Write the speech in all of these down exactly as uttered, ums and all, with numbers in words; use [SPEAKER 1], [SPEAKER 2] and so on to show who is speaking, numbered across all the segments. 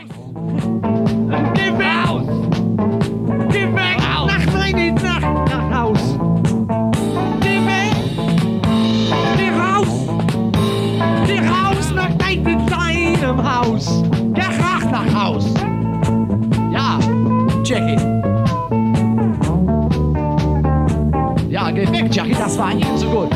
[SPEAKER 1] Geh weg! Raus. Geh weg! Raus. Nach rein, nach, nach Haus! Geh weg! Geh raus! Geh raus nach dein, deinem Haus! Geh rach nach Haus! Ja, Jackie! Ja, geh weg, Jackie, das war Ihnen so gut!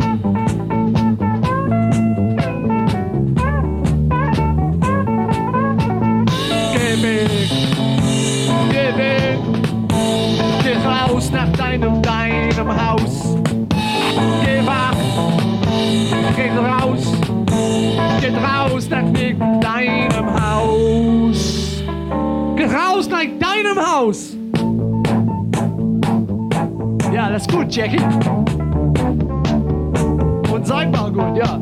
[SPEAKER 1] Geh weg! Geh weg! Geh raus nach deinem, deinem Haus! Geh wach! Geh raus! Geh raus nach deinem Haus! Geh raus nach deinem Haus! Ja, das ist gut, Jackie. Und sag mal gut, ja.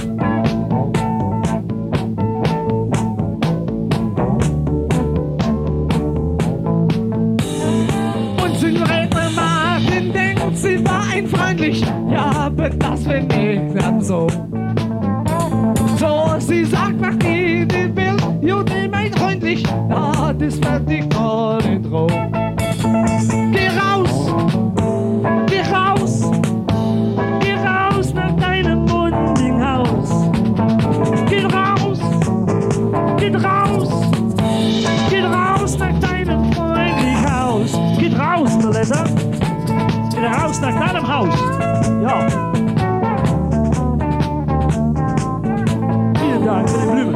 [SPEAKER 1] Sie war ein freundlich, ja, aber das wenn ich dann so. So, sie sagt, mach die, die will, jo, die meint freundlich, na, das wird die keine Droh. Geh raus, geh raus, geh raus nach deinem mundigen Haus. Geh raus, geh raus, geh raus nach deinem freundlichen Haus. Geh raus, Melissa. Raus nach deinem Haus. Ja. Vielen Dank für die Blumen.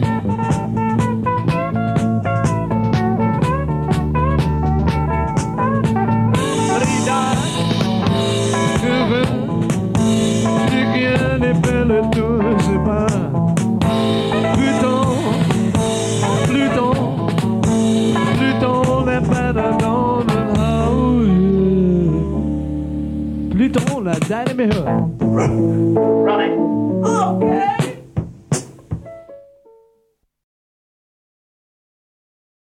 [SPEAKER 1] Rida, je veux, je viens de faire le tour, je sais pas. Pluton, Pluton, Pluton n'est pas dans le haus. Pluton, la dynamique. Running. Okay.